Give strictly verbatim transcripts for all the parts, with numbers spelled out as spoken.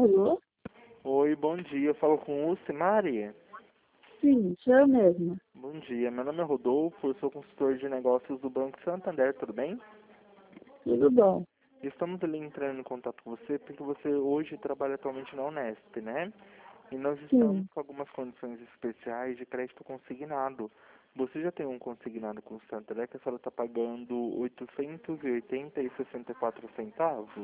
Alô? Oi, bom dia. Eu falo com o Simari. Sim, sou eu mesma. Bom dia. Meu nome é Rodolfo, eu sou consultor de negócios do Banco Santander, tudo bem? Tudo bom? Estamos ali entrando em contato com você porque você hoje trabalha atualmente na Unesp, né? E nós estamos Sim. com algumas condições especiais de crédito consignado. Você já tem um consignado com o Santander que a senhora está pagando oitocentos e oitenta e sessenta e quatro centavos?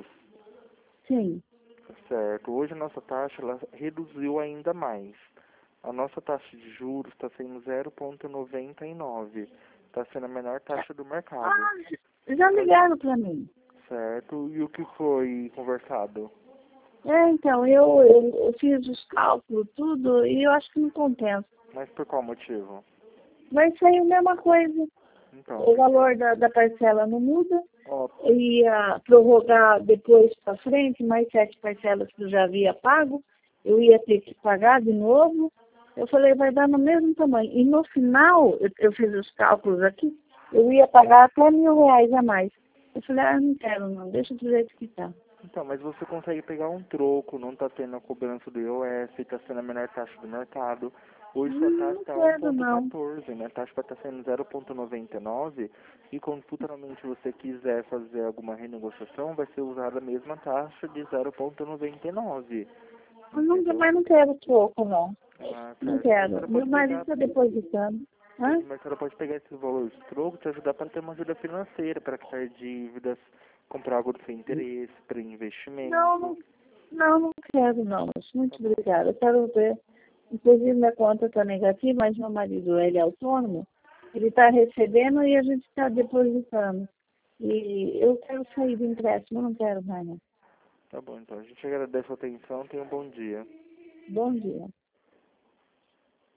Sim. Certo. Hoje a nossa taxa ela reduziu ainda mais. A nossa taxa de juros está sendo zero vírgula noventa e nove. Está sendo a menor taxa do mercado. Ah, já ligaram para mim. Certo. E o que foi conversado? É, então, eu, eu, eu fiz os cálculos, tudo, e eu acho que não compensa. Mas por qual motivo? Vai sair a mesma coisa. Então, O valor da, da parcela não muda. ó, Ia prorrogar depois para frente, mais sete parcelas que eu já havia pago. Eu ia ter que pagar de novo. Eu falei, vai dar no mesmo tamanho. E no final, eu, eu fiz os cálculos aqui, eu ia pagar até mil reais a mais. Eu falei, ah, não quero não, deixa do jeito que tá. então, mas você consegue pegar um troco, não está tendo a cobrança do I O S, está sendo a menor taxa do mercado. Hoje sua Hum, taxa não está quero não. um vírgula quatorze, né? A taxa vai estar sendo zero vírgula noventa e nove e quando futuramente você quiser fazer alguma renegociação, vai ser usada a mesma taxa de zero vírgula noventa e nove, Eu não, entendeu? mas não quero troco não. Ah, Não certo. Mas a quero. senhora Meu pode marido pegar, está depositando. Hã? mas a senhora pode pegar esse valor de troco e te ajudar para ter uma ajuda financeira, para quitar dívidas, comprar algo do seu interesse, para Não, investimento. não, não, não quero não. Tá Muito bom. obrigada. Eu quero ver. Inclusive, minha conta está negativa, mas meu marido, ele é autônomo, ele está recebendo e a gente está depositando. E eu quero sair do empréstimo, eu não quero mais, não. Tá bom, então. A gente agradece a atenção. Tenha um bom dia. Bom dia.